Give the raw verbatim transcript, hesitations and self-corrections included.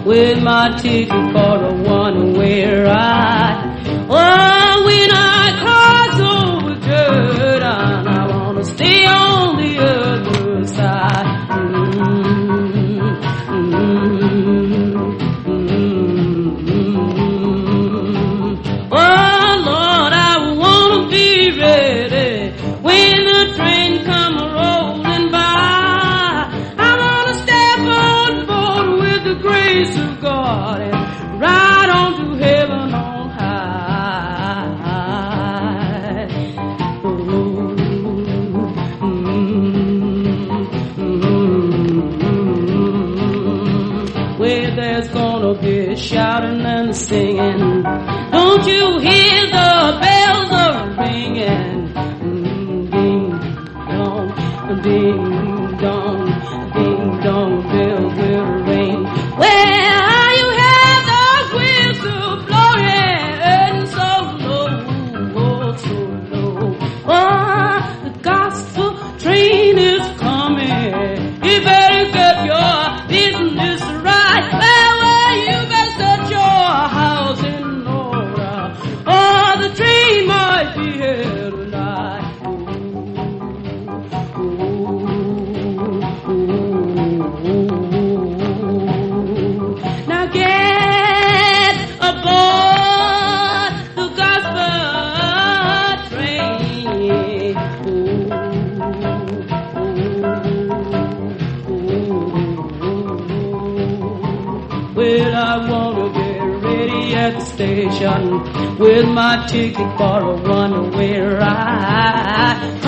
with my ticket for a one-way ride. Oh, when I cross over Jordan, I wanna stay on the other side. Mm-hmm. Mm-hmm. Oh Lord, I wanna be ready when the train comes rolling by. I wanna step on board with the grace of God and ride on to heaven on high. Oh, mm-hmm. Where there's gonna be shouting and singing. Don't you hear the bells are ringing? Ding dong, ding dong, ding dong, bells will ring. Well, you have the whistle blowing so low, oh, so low. Oh, the gospel train is coming. You better get your business right. Well, well, you better set your house in order. Oh, the train might be here tonight. Now get aboard the gospel train. Well, I wanna get ready at the station with my ticket for a one-way ride.